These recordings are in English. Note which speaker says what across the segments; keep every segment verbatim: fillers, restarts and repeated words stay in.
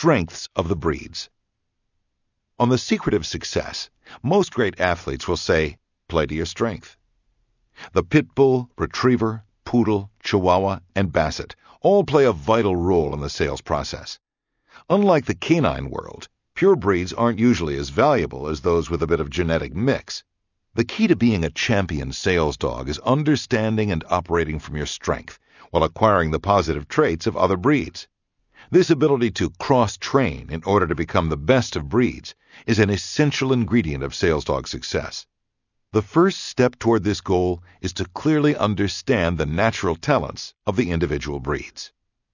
Speaker 1: Strengths of the breeds. On the secret of success, most great athletes will say, play to your strength. The Pit Bull, Retriever, Poodle, Chihuahua, and Basset all play a vital role in the sales process. Unlike the canine world, pure breeds aren't usually as valuable as those with a bit of genetic mix. The key to being a champion sales dog is understanding and operating from your strength while acquiring the positive traits of other breeds. This ability to cross-train in order to become the best of breeds is an essential ingredient of sales dog success. The first step toward this goal is to clearly understand the natural talents of the individual breeds.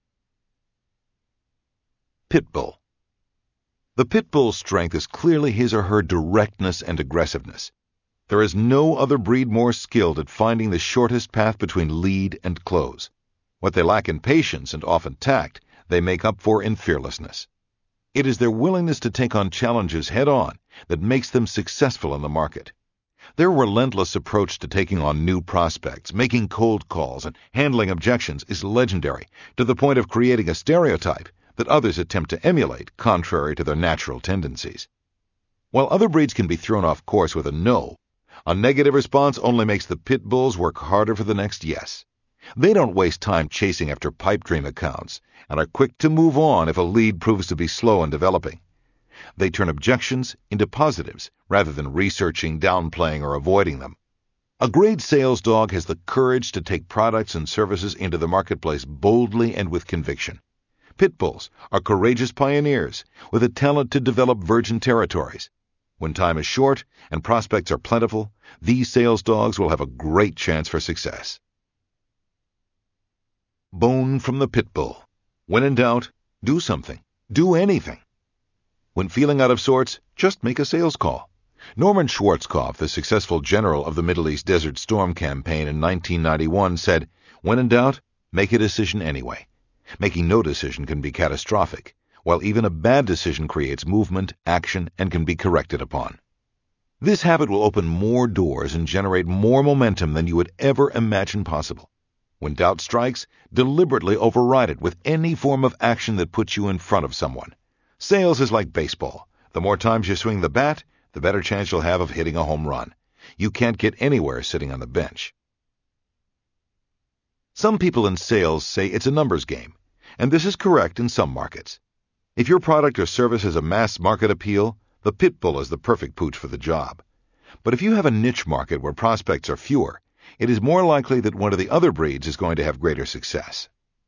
Speaker 1: Pit Bull. The Pit Bull's strength is clearly his or her directness and aggressiveness. There is no other breed more skilled at finding the shortest path between lead and close. What they lack in patience and often tact, they make up for in fearlessness. It is their willingness to take on challenges head-on that makes them successful in the market. Their relentless approach to taking on new prospects, making cold calls, and handling objections is legendary, to the point of creating a stereotype that others attempt to emulate contrary to their natural tendencies. While other breeds can be thrown off course with a no, a negative response only makes the Pit Bulls work harder for the next yes. They don't waste time chasing after pipe dream accounts and are quick to move on if a lead proves to be slow in developing. They turn objections into positives rather than researching, downplaying, or avoiding them. A great sales dog has the courage to take products and services into the marketplace boldly and with conviction. Pit Bulls are courageous pioneers with a talent to develop virgin territories. When time is short and prospects are plentiful, these sales dogs will have a great chance for success. Bone from the Pit Bull. When in doubt, do something. Do anything. When feeling out of sorts, just make a sales call. Norman Schwarzkopf, the successful general of the Middle East Desert Storm campaign in nineteen ninety-one, said, when in doubt, make a decision anyway. Making no decision can be catastrophic, while even a bad decision creates movement, action, and can be corrected upon. This habit will open more doors and generate more momentum than you would ever imagine possible. When doubt strikes, deliberately override it with any form of action that puts you in front of someone. Sales is like baseball. The more times you swing the bat, the better chance you'll have of hitting a home run. You can't get anywhere sitting on the bench. Some people in sales say it's a numbers game, and this is correct in some markets. If your product or service has a mass market appeal, the Pit Bull is the perfect pooch for the job. But if you have a niche market where prospects are fewer, it is more likely that one of the other breeds is going to have greater success.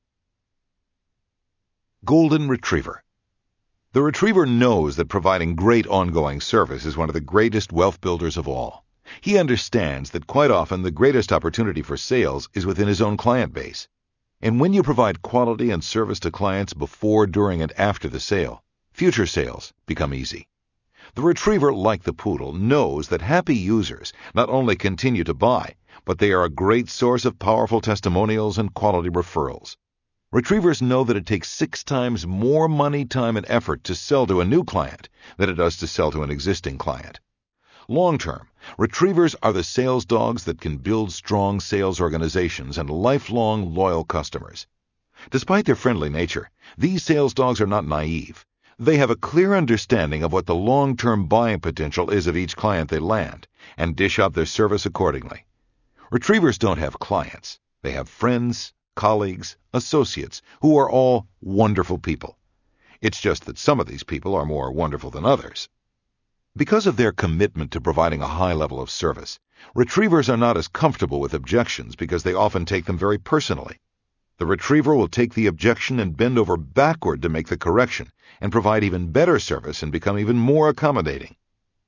Speaker 1: Golden Retriever. The Retriever knows that providing great ongoing service is one of the greatest wealth builders of all. He understands that quite often the greatest opportunity for sales is within his own client base. And when you provide quality and service to clients before, during, and after the sale, future sales become easy. The Retriever, like the Poodle, knows that happy users not only continue to buy, but they are a great source of powerful testimonials and quality referrals. Retrievers know that it takes six times more money, time, and effort to sell to a new client than it does to sell to an existing client. Long-term, Retrievers are the sales dogs that can build strong sales organizations and lifelong loyal customers. Despite their friendly nature, these sales dogs are not naive. They have a clear understanding of what the long-term buying potential is of each client they land, and dish out their service accordingly. Retrievers don't have clients. They have friends, colleagues, associates, who are all wonderful people. It's just that some of these people are more wonderful than others. Because of their commitment to providing a high level of service, Retrievers are not as comfortable with objections because they often take them very personally. The Retriever will take the objection and bend over backward to make the correction and provide even better service and become even more accommodating.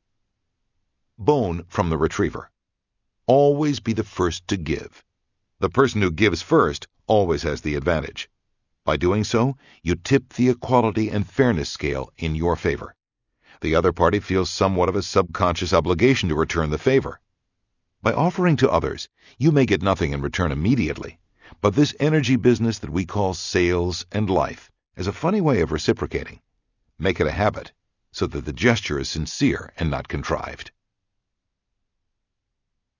Speaker 1: Bone from the Retriever. Always be the first to give. The person who gives first always has the advantage. By doing so, you tip the equality and fairness scale in your favor. The other party feels somewhat of a subconscious obligation to return the favor. By offering to others, you may get nothing in return immediately, but this energy business that we call sales and life is a funny way of reciprocating. Make it a habit so that the gesture is sincere and not contrived.